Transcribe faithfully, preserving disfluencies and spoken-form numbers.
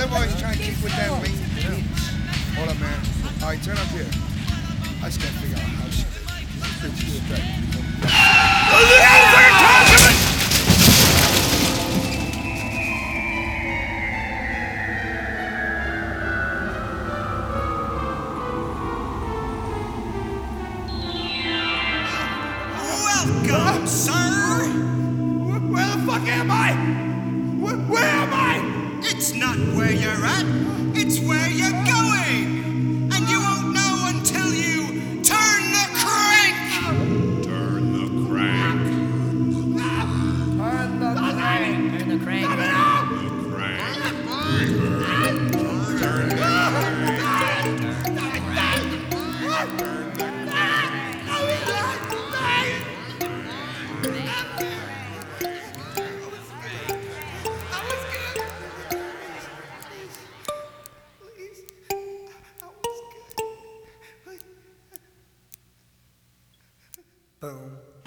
them always trying to keep with that lean beats. Hold up, man. All right, turn up here. I just gotta figure out how shit is. This bitch is back. Welcome, sir! Where, where the fuck am I? Where, where am I? It's not where you're at, it's where you're going! And you won't know until you turn the crank! Turn the crank. Turn the crank. Turn the crank. Turn it up. The crank. Turn the Boom.